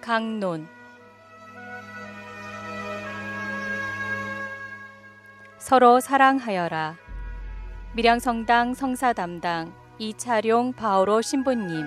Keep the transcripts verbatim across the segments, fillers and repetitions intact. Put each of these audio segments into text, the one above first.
강론. 서로 사랑하여라. 밀양성당 성사담당 이차룡 바오로 신부님.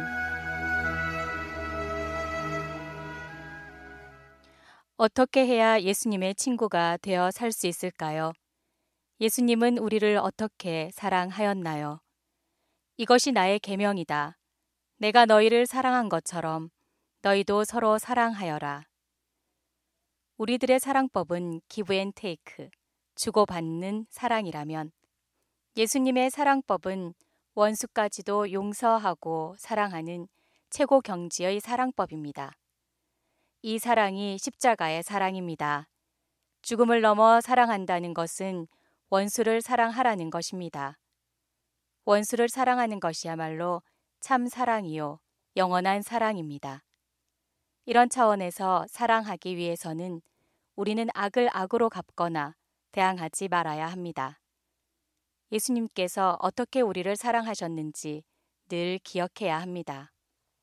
어떻게 해야 예수님의 친구가 되어 살 수 있을까요? 예수님은 우리를 어떻게 사랑하였나요? 이것이 나의 계명이다. 내가 너희를 사랑한 것처럼 너희도 서로 사랑하여라. 우리들의 사랑법은 기브 앤 테이크, 주고받는 사랑이라면 예수님의 사랑법은 원수까지도 용서하고 사랑하는 최고 경지의 사랑법입니다. 이 사랑이 십자가의 사랑입니다. 죽음을 넘어 사랑한다는 것은 원수를 사랑하라는 것입니다. 원수를 사랑하는 것이야말로 참 사랑이요, 영원한 사랑입니다. 이런 차원에서 사랑하기 위해서는 우리는 악을 악으로 갚거나 대항하지 말아야 합니다. 예수님께서 어떻게 우리를 사랑하셨는지 늘 기억해야 합니다.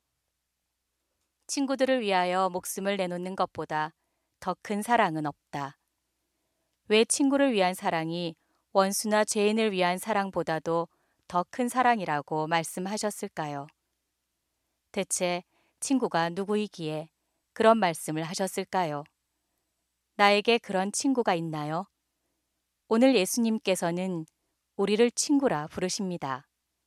친구들을 위하여 목숨을 내놓는 것보다 더 큰 사랑은 없다. 왜 친구를 위한 사랑이 원수나 죄인을 위한 사랑보다도 더 큰 사랑이라고 말씀하셨을까요? 대체 친구가 누구이기에 그런 말씀을 하셨을까요? 나에게 그런 친구가 있나요? 오늘 예수님께서는 우리를 친구라 부르십니다.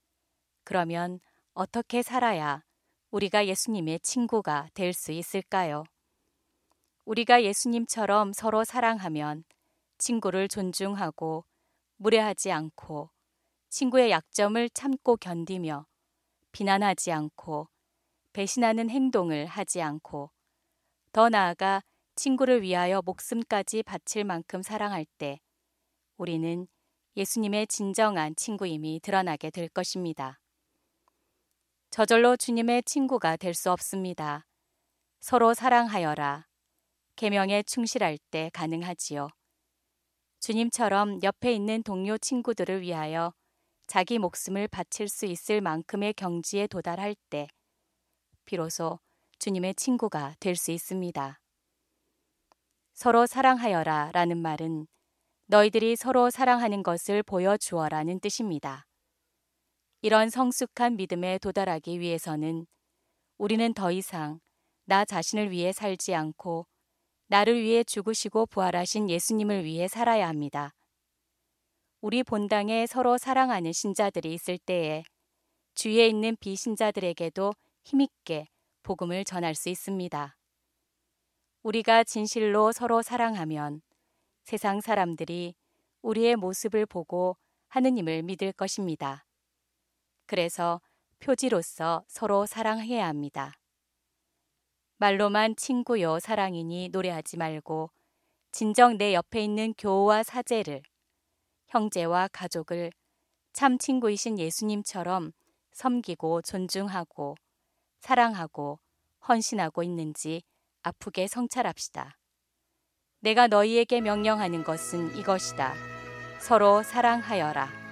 그러면 어떻게 살아야 우리가 예수님의 친구가 될 수 있을까요? 우리가 예수님처럼 서로 사랑하면 친구를 존중하고 무례하지 않고 친구의 약점을 참고 견디며 비난하지 않고 배신하는 행동을 하지 않고 더 나아가 친구를 위하여 목숨까지 바칠 만큼 사랑할 때 우리는 예수님의 진정한 친구임이 드러나게 될 것입니다. 저절로 주님의 친구가 될 수 없습니다. 서로 사랑하여라. 계명에 충실할 때 가능하지요. 주님처럼 옆에 있는 동료 친구들을 위하여 자기 목숨을 바칠 수 있을 만큼의 경지에 도달할 때 비로소 주님의 친구가 될 수 있습니다. 서로 사랑하여라 라는 말은 너희들이 서로 사랑하는 것을 보여주어라는 뜻입니다. 이런 성숙한 믿음에 도달하기 위해서는 우리는 더 이상 나 자신을 위해 살지 않고 나를 위해 죽으시고 부활하신 예수님을 위해 살아야 합니다. 우리 본당에 서로 사랑하는 신자들이 있을 때에 주위에 있는 비신자들에게도 힘있게 복음을 전할 수 있습니다. 우리가 진실로 서로 사랑하면 세상 사람들이 우리의 모습을 보고 하느님을 믿을 것입니다. 그래서 표지로서 서로 사랑해야 합니다. 말로만 친구요 사랑이니 노래하지 말고 진정 내 옆에 있는 교우와 사제를, 형제와 가족을 참 친구이신 예수님처럼 섬기고 존중하고 사랑하고 헌신하고 있는지 아프게 성찰합시다. 내가 너희에게 명령하는 것은 이것이다. 서로 사랑하여라.